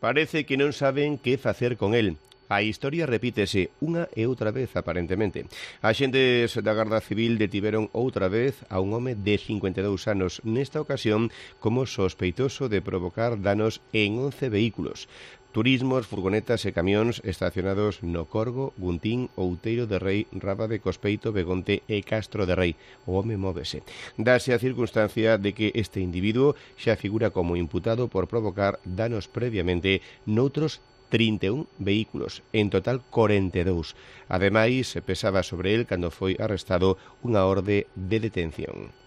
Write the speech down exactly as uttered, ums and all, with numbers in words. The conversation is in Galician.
Parece que non saben que facer con el. A historia repítese unha e outra vez, aparentemente. Axentes da Garda Civil detiveron outra vez a un home de cincuenta e dous anos, nesta ocasión como sospeitoso de provocar danos en once vehículos. Turismos, furgonetas e camións estacionados no Corgo, Guntín, Outeiro de Rei, Rábade, Cospeito, Begonte e Castro de Rei. O home móvese. Dase a circunstancia de que este individuo xa figura como imputado por provocar danos previamente noutros trinta e un vehículos, en total corenta e dous. Ademais, pesaba sobre el, cando foi arrestado, unha orde de detención.